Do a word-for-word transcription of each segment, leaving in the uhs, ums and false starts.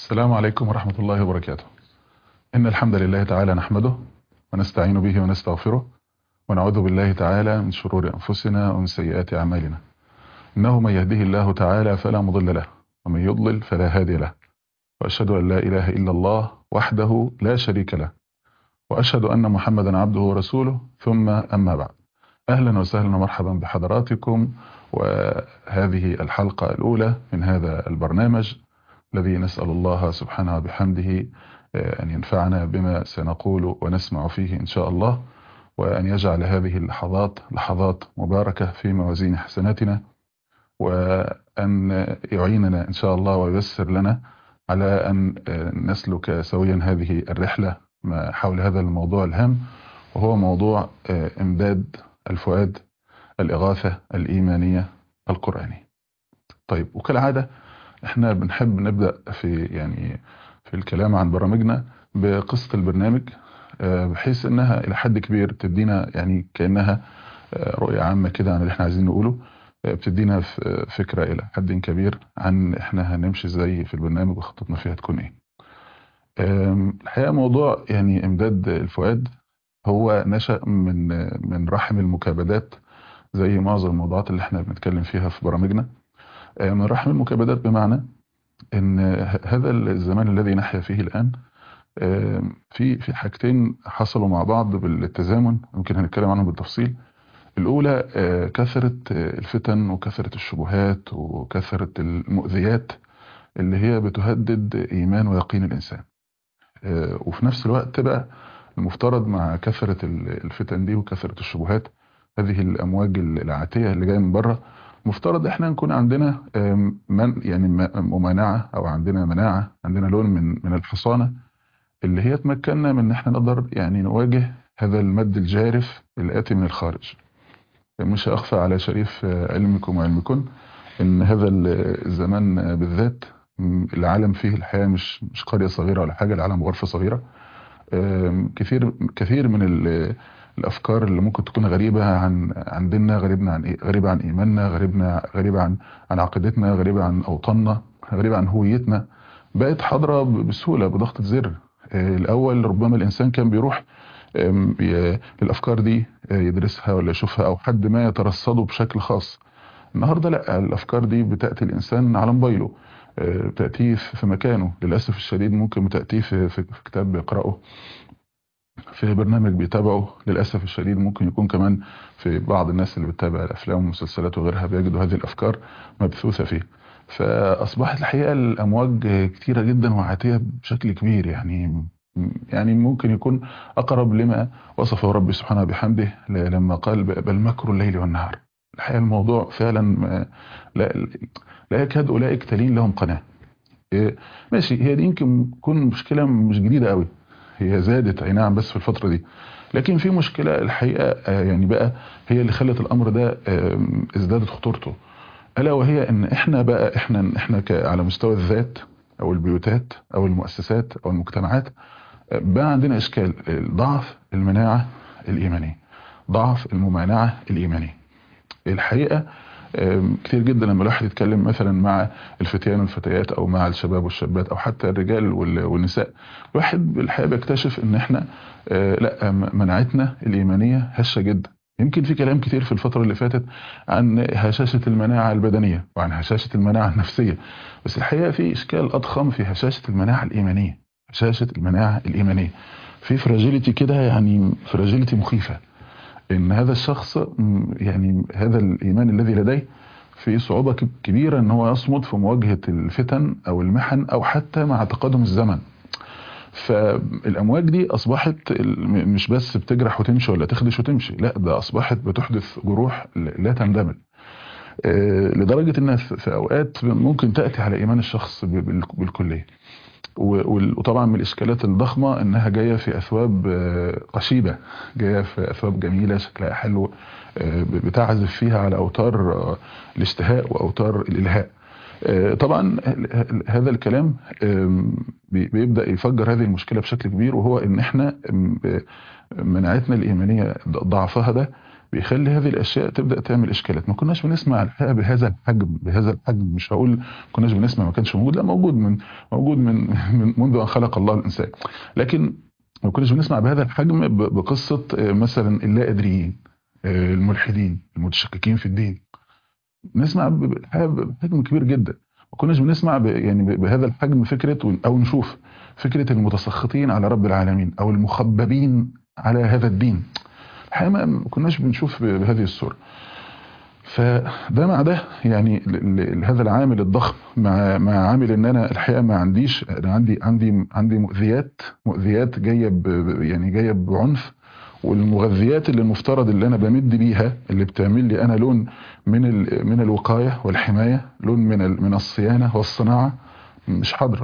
السلام عليكم ورحمة الله وبركاته. إن الحمد لله تعالى نحمده ونستعين به ونستغفره ونعوذ بالله تعالى من شرور أنفسنا ومن سيئات أعمالنا. إنه من يهده الله تعالى فلا مضل له ومن يضلل فلا هادي له، وأشهد أن لا إله إلا الله وحده لا شريك له، وأشهد أن محمدا عبده ورسوله، ثم أما بعد. أهلا وسهلا ومرحبا بحضراتكم، وهذه الحلقة الأولى من هذا البرنامج الذي نسأل الله سبحانه وبحمده أن ينفعنا بما سنقول ونسمع فيه إن شاء الله، وأن يجعل هذه اللحظات لحظات مباركة في موازين حسناتنا، وأن يعيننا إن شاء الله وييسر لنا على أن نسلك سويا هذه الرحلة حول هذا الموضوع الهام، وهو موضوع إمداد الفؤاد، الإغاثة الإيمانية القرآنية. طيب، وكالعادة احنا بنحب نبدأ في يعني في الكلام عن برامجنا بقصة البرنامج، بحيث انها الى حد كبير بتدينا يعني كأنها رؤية عامة كده عن اللي احنا عايزين نقوله، بتدينا فكرة الى حد كبير عن احنا هنمشي ازاي في البرنامج وخطتنا فيها تكون ايه. الحقيقة موضوع يعني امداد الفؤاد هو نشأ من من رحم المكابدات، زي معظم الموضوعات اللي احنا بنتكلم فيها في برامجنا. من رحم المكابدات بمعنى ان هذا الزمان الذي نحيا فيه الآن في في حاجتين حصلوا مع بعض بالتزامن، ممكن هنتكلم عنهم بالتفصيل. الأولى كثرة الفتن وكثرة الشبهات وكثرة المؤذيات اللي هي بتهدد إيمان ويقين الإنسان، وفي نفس الوقت بقى المفترض مع كثرة الفتن دي وكثرة الشبهات، هذه الأمواج العاتية اللي جاية من بره، مفترض احنا نكون عندنا من يعني ممانعة، او عندنا مناعة، عندنا لون من من الحصانة اللي هي تمكننا من ان احنا نقدر يعني نواجه هذا المد الجارف الآتي من الخارج. مش هأخفى على شريف علمكم وعلمكن ان هذا الزمان بالذات العالم فيه الحياة مش مش قرية صغيرة ولا حاجة، العالم غرفة صغيرة. كثير كثير من الافكار اللي ممكن تكون غريبه عن عن ديننا، غريبه عن غريبه عن ايماننا، غريبنا غريبه عن عن عقيدتنا، غريبه عن اوطاننا، غريبه عن هويتنا، بقت حاضره بسهوله بضغطه زر. الاول ربما الانسان كان بيروح للافكار دي يدرسها ولا يشوفها، او حد ما يترصده بشكل خاص. النهارده لا، الافكار دي بتاتي الانسان على موبايله، بتاتيه في مكانه. للاسف الشديد ممكن بتاتيه في, في كتاب بيقراه، في برنامج بيتابعه. للأسف الشديد ممكن يكون كمان في بعض الناس اللي بتتابع الأفلام والمسلسلات وغيرها بيجدوا هذه الأفكار مبثوثة فيه. فأصبحت الحقيقة الأمواج كتيرة جدا وعاتية بشكل كبير، يعني يعني ممكن يكون أقرب لما وصفه ربي سبحانه بحمده لما قال بل مكر الليل والنهار. الحقيقة الموضوع فعلا لا, لا يكاد أولئك تلين لهم قناة. ماشي، هي دي يمكن تكون مشكلة مش جديدة قوي، هي زادت اي نعم بس في الفترة دي، لكن في مشكلة الحقيقة يعني بقى هي اللي خلت الامر ده ازدادت خطورته، الا وهي ان احنا بقى احنا احنا على مستوى الذات او البيوتات او المؤسسات او المجتمعات بقى عندنا اشكال ضعف المناعة الايمانية، ضعف الممانعة الايمانية. الحقيقة كتير جدا لما الواحد يتكلم مثلا مع الفتيان والفتيات او مع الشباب والشابات او حتى الرجال والنساء، الواحد الحقيقة بيكتشف ان احنا لا، مناعتنا الايمانية هشة جدا. يمكن في كلام كتير في الفترة اللي فاتت عن هشاشة المناعة البدنية وعن هشاشة المناعة النفسية، بس الحقيقة في اشكال اضخم في هشاشة المناعة الايمانية. هشاشة المناعة الايمانية في فراجيليتي كده، يعني فراجيليتي مخيفة، ان هذا الشخص يعني هذا الايمان الذي لديه في صعوبة كبيرة ان هو يصمد في مواجهة الفتن او المحن او حتى مع تقدم الزمن. فالامواج دي اصبحت مش بس بتجرح وتمشي ولا تخدش وتمشي، لا، ده اصبحت بتحدث جروح لا تندمل، لدرجة انها في اوقات ممكن تأتي على ايمان الشخص بالكلية. وطبعا من الاشكالات الضخمة انها جاية في اثواب قشيبة، جاية في اثواب جميلة شكلها حلو، بتعزف فيها على اوتار الاشتهاء واوتار الالهاء. طبعا هذا الكلام بيبدأ يفجر هذه المشكلة بشكل كبير، وهو ان احنا مناعتنا الايمانية ضعفها ده بيخلي هذه الاشياء تبدا تعمل اشكالات. ما كناش بنسمع الحقيقه بهذا الحجم بهذا الحجم مش هقول ما كناش بنسمع ما كانش موجود، لا موجود من موجود من, من منذ ان خلق الله الانسان، لكن ما كناش بنسمع بهذا الحجم ب- بقصه آه، مثلا اللا ادريين، آه، الملحدين المتشككين في الدين. نسمع ب- ب- الحقيقة بحجم كبير جدا. ما كناش بنسمع ب- يعني ب- بهذا الحجم فكره ون- او نشوف فكره المتسخطين على رب العالمين او المخببين على هذا الدين. الحقيقه ما ما كناش بنشوف ب- بهذه الصوره. فده مع ده يعني ل- ل- هذا العامل الضخم مع مع عامل ان انا الحقيقه ما عنديش، انا عندي عندي عندي مؤذيات مؤذيات جايه ب- ب- يعني جايه بعنف. والمغذيات اللي المفترض اللي انا بمد بيها اللي بتعمل لي انا لون من ال- من الوقايه والحمايه، لون من ال- من الصيانه والصناعه، مش حاضره.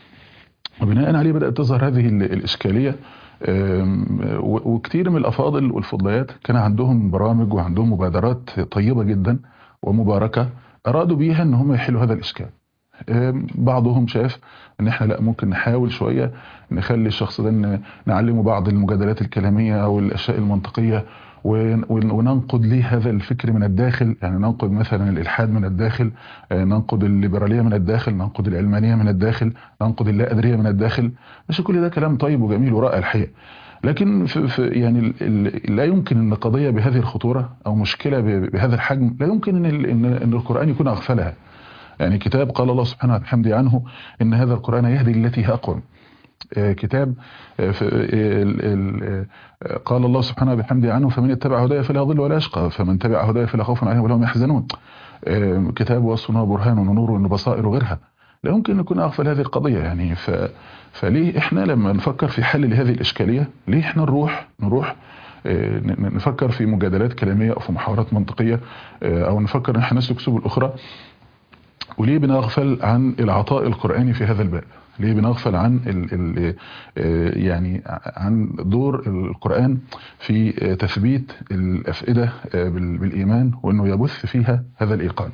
وبناء عليه بدات تظهر هذه ال- الاشكاليه. أم، و- وكتير من الافاضل والفضليات كان عندهم برامج وعندهم مبادرات طيبه جدا ومباركه، ارادوا بيها ان هم يحلوا هذا الاشكال. أم، بعضهم شاف ان احنا لا ممكن نحاول شويه نخلي الشخص ده ن- نعلمه بعض المجادلات الكلاميه او الاشياء المنطقيه، ون- ون- وننقد ليه هذا الفكر من الداخل. يعني ننقد مثلا الالحاد من الداخل، آه، ننقد الليبراليه من الداخل، ننقد العلمانيه من الداخل، ننقد اللا ادريه من الداخل. مش كل ده كلام طيب وجميل ورائع الحقيقه، لكن في في يعني ال- ال- لا يمكن ان قضيه بهذه الخطوره او مشكله ب- بهذا الحجم لا يمكن ان ال- ان إن القران يكون اغفلها. يعني كتاب قال الله سبحانه وبحمده عنه ان هذا القران يهدي للتي هي اقوم. آه، كتاب آه، في- آه، ال- ال- آه، قال الله سبحانه وبحمده عنه فمن اتبع هدايا فلا يضل ولا يشقى، فمن تبع هدايا فلا خوف عليهم ولا هم يحزنون. آه، كتاب وصفنا برهان ونور وبصائر وغيرها. لا يمكن نكون اغفل هذه القضيه يعني. ف فليه احنا لما نفكر في حل لهذه الاشكاليه ليه احنا نروح نروح آه، ن- ن- نفكر في مجادلات كلاميه او في محاورات منطقيه، آه، او نفكر ان احنا نسلك سبل اخرى؟ وليه بنغفل عن العطاء القرآني في هذا الباب؟ ليه بنغفل عن ال ال آه، يعني عن دور القرآن في آه، تثبيت الأفئدة آه، بال- بالإيمان وأنه يبث فيها هذا الإيقان؟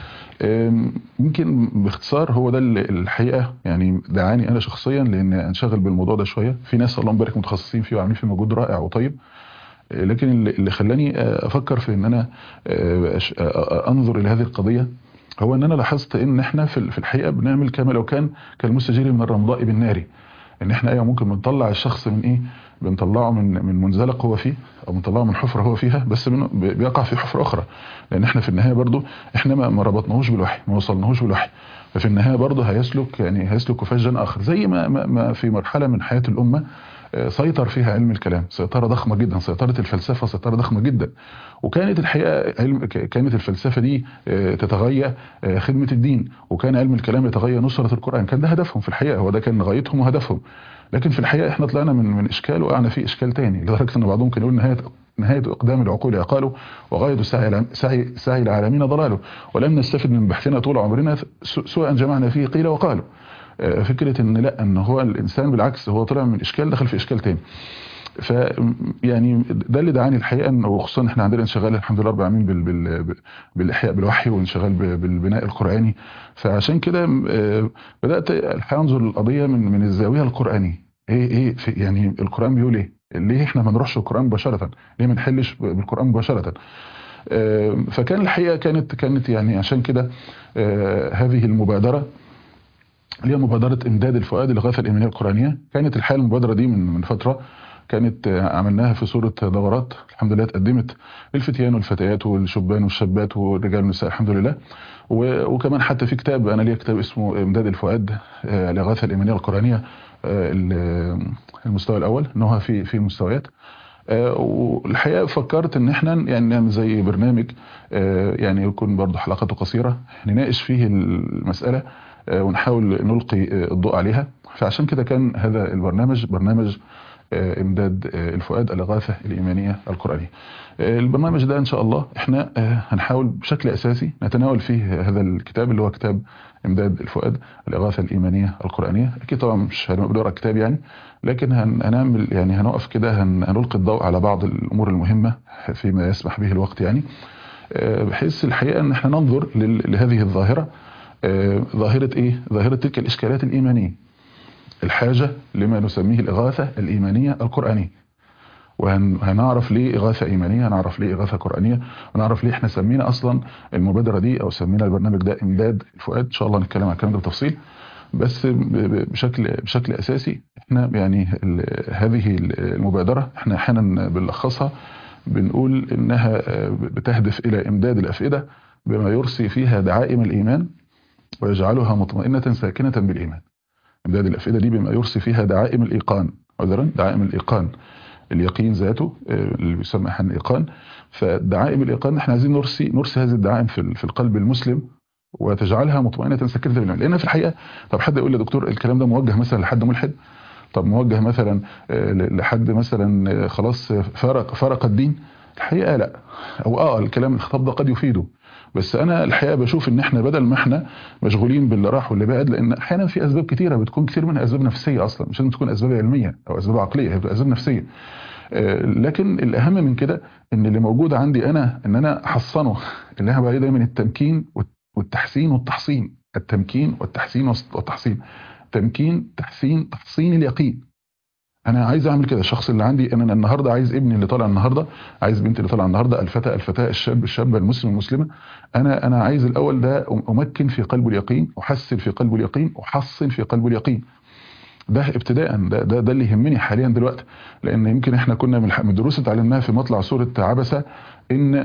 آم، يمكن باختصار هو ده اللي الحقيقة يعني دعاني أنا شخصيا لأن أنشغل بالموضوع ده شوية. في ناس الله مبارك متخصصين فيه وعاملين فيه مجهود رائع وطيب، آه، لكن اللي اللي خلاني آه، أفكر في أن أنا آه، أش- آه، أنظر إلى هذه القضية هو ان انا لاحظت ان احنا في في الحقيقه بنعمل كما لو كان كالمستجير من الرمضاء بالنار. ان احنا ايوه ممكن بنطلع الشخص من ايه، بنطلعه من من منزلق هو فيه او بنطلعه من حفره هو فيها، بس بن- بيقع في حفره اخرى. لان احنا في النهايه برضو احنا ما ما ربطناهوش بالوحي، ما وصلناهوش بالوحي. ففي النهايه برضو هيسلك يعني هيسلك فجا اخر، زي ما ما ما في مرحله من حياه الامه آه، سيطر فيها علم الكلام سيطره ضخمه جدا، سيطره الفلسفه سيطره ضخمه جدا. وكانت الحقيقه علم ك- كانت الفلسفه دي آه، تتغير آه، خدمه الدين، وكان علم الكلام يتغير نصره القران. كان ده هدفهم في الحقيقه، هو ده كان غايتهم وهدفهم. لكن في الحقيقه احنا طلعنا من من اشكال وقعنا في اشكال تاني، لدرجه ان بعضهم كان يقول نهايه نهايه اقدام العقول عقاله وغايه سعي الع- سعي سعي العالمين ضلاله، ولم نستفد من بحثنا طول عمرنا س- سوء جمعنا فيه قيل وقالوا. آه، فكره ان لا ان هو الانسان بالعكس هو طلع من اشكال دخل في اشكال تاني. ف يعني ده اللي دعاني الحقيقه ان وخصوصا احنا عندنا انشغال الحمد لله رب العالمين بال بال بالاحياء بالوحي وانشغال ب- بالبناء القراني. فعشان كده آه، بدات الحقيقه انظر للقضيه من من الزاويه القرانيه. ايه ايه في يعني القران بيقول ايه؟ ليه احنا ما نروحش القران مباشره؟ ليه ما نحلش ب- بالقران مباشره؟ آه، فكان الحقيقه كانت كانت يعني عشان كده آه، هذه المبادره اللي هي مبادرة إمداد الفؤاد الإغاثة الإيمانية القرآنية. كانت الحقيقة المبادرة دي من من فترة كانت آه، عملناها في صورة دورات الحمد لله اتقدمت للفتيان والفتيات والشبان والشابات والرجال والنساء الحمد لله. و- وكمان حتى في كتاب أنا ليا كتاب اسمه إمداد الفؤاد آه، الإغاثة الإيمانية القرآنية، آه، ال- المستوى الأول إن هو في في مستويات. آه، والحقيقة فكرت إن إحنا يعني نعمل زي برنامج آه، يعني يكون برضه حلقاته قصيرة نناقش فيه المسألة آه، ونحاول نلقي آه، الضوء عليها. فعشان كده كان هذا البرنامج برنامج آه، إمداد آه، الفؤاد الإغاثة الإيمانية القرآنية. آه، البرنامج ده إن شاء الله إحنا آه، هنحاول بشكل أساسي نتناول فيه هذا الكتاب اللي هو كتاب إمداد الفؤاد الإغاثة الإيمانية القرآنية. أكيد طبعا مش هنقرا الكتاب يعني، لكن هن- هنعمل يعني هنقف كده هن- هنلقي الضوء على بعض الأمور المهمة فيما يسمح به الوقت يعني، آه، بحيث الحقيقة ان احنا ننظر لل- لهذه الظاهرة. آه، ظاهرة ايه؟ ظاهرة تلك الاشكالات الايمانية، الحاجة لما نسميه الاغاثة الايمانية القرآنية. وهنعرف ليه إغاثة إيمانية، هنعرف ليه إغاثة قرآنية، ونعرف ليه احنا سمينا أصلا المبادرة دي أو سمينا البرنامج ده إمداد الفؤاد. إن شاء الله نتكلم عن الكلام ده بتفصيل، بس بشكل بشكل أساسي احنا يعني هذه المبادرة احنا أحيانا بنلخصها بنقول إنها بتهدف إلى إمداد الأفئدة بما يرسي فيها دعائم الإيمان ويجعلها مطمئنة ساكنة بالإيمان. إمداد الأفئدة دي بما يرسي فيها دعائم الإيقان، عذرا دعائم الإيقان، اليقين ذاته اللي بيسمى احيانا الإيقان. فدعائم الإيقان احنا عايزين نرسي نرسي هذه الدعائم في في القلب المسلم وتجعلها مطمئنة ساكنة بالإيمان. لأن في الحقيقة طب حد يقول لي دكتور الكلام ده موجه مثلا لحد ملحد، طب موجه مثلا لحد مثلا خلاص فرق فرق الدين؟ الحقيقة لا، او اه الكلام الخطاب ده قد يفيده، بس انا الحقيقة بشوف ان احنا بدل ما احنا مشغولين باللي راح واللي بعد، لان احيانا في اسباب كتيرة بتكون كتير منها اسباب نفسية اصلا، مش لازم تكون اسباب علمية او اسباب عقلية، هي بتبقى اسباب نفسية. لكن الاهم من كده ان اللي موجود عندي انا ان انا احصنه، اللي انا بقى دايما التمكين والتحسين والتحصين، التمكين والتحسين والتحصين، تمكين تحسين تحصين اليقين. انا عايز اعمل كده. الشخص اللي عندي انا النهارده عايز ابني اللي طالع النهارده، عايز بنتي اللي طالعه النهارده، الفتى الفتاه الشاب الشابه المسلم المسلمه، انا انا عايز الاول ده امكن في قلبه اليقين، احسن في قلبه اليقين، احصن في قلبه اليقين. ده ابتداء، ده ده, ده اللي يهمني حاليا دلوقتي. لان يمكن احنا كنا من الدروس اللي اتعلمناها في مطلع سوره عبسه ان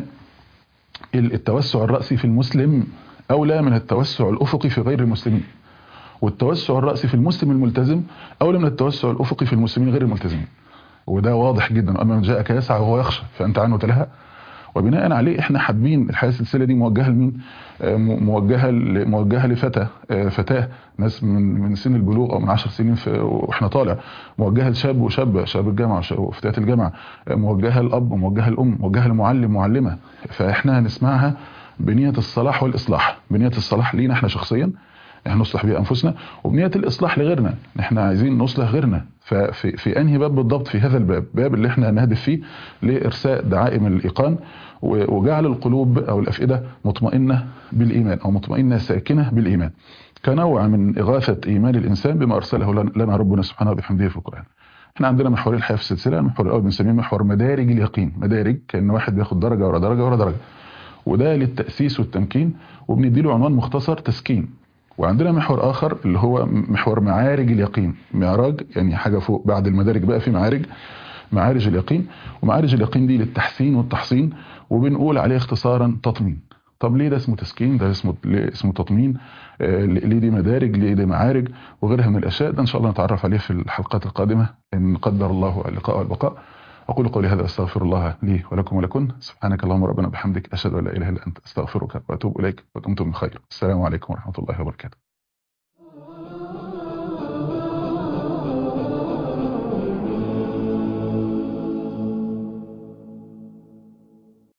التوسع الرأسي في المسلم اولى من التوسع الافقي في غير المسلمين، والتوسع الرأسي في المسلم الملتزم اولى من التوسع الافقي في المسلمين غير الملتزمين. وده واضح جدا، اما من جاءك يسعى وهو يخشى فانت عنه تلهى. وبناء عليه احنا حابين الحياه السلسله دي موجهه لمين؟ موجهه موجهه لفتى فتاه ناس من من سن البلوغ او من عشر سنين واحنا طالع، موجهه لشاب وشابه، شباب الجامعه وفتيات الجامعه، موجهه للاب وموجهه للام، موجهه لمعلم معلمه. فاحنا هنسمعها بنيه الصلاح والاصلاح، بنيه الصلاح لينا احنا شخصيا احنا نصلح بيه انفسنا، وبنيه الاصلاح لغيرنا احنا عايزين نصلح غيرنا. ففي في انهي باب بالضبط؟ في هذا الباب، باب اللي احنا نهدف فيه لارساء دعائم الايقان وجعل القلوب او الافئده مطمئنه بالايمان او مطمئنه ساكنه بالايمان، كنوع من اغاثه ايمان الانسان بما ارسله لنا ربنا سبحانه وبحمده في القران. احنا عندنا محورين الحياه في السلسله، المحور الاول بنسميه محور مدارج اليقين، مدارج كان واحد بياخد درجه ورا درجه ورا درجه، وده للتاسيس والتمكين، وبنديله عنوان مختصر تسكين. وعندنا محور اخر اللي هو محور معارج اليقين، معراج يعني حاجه فوق بعد المدارج بقى في معارج، معارج اليقين. ومعارج اليقين دي للتحسين والتحصين، وبنقول عليه اختصارا تطمين. طب ليه ده اسمه تسكين؟ ده اسمه ليه اسمه تطمين؟ آه ليه دي مدارج؟ ليه دي معارج؟ وغيرها من الاشياء، ده ان شاء الله نتعرف عليه في الحلقات القادمه ان قدر الله اللقاء والبقاء. اقول قولي هذا استغفر الله لي ولكم ولكن، سبحانك اللهم ربنا بحمدك، اشهد ان لا اله الا انت، استغفرك واتوب اليك، ودمتم بخير. السلام عليكم ورحمه الله وبركاته.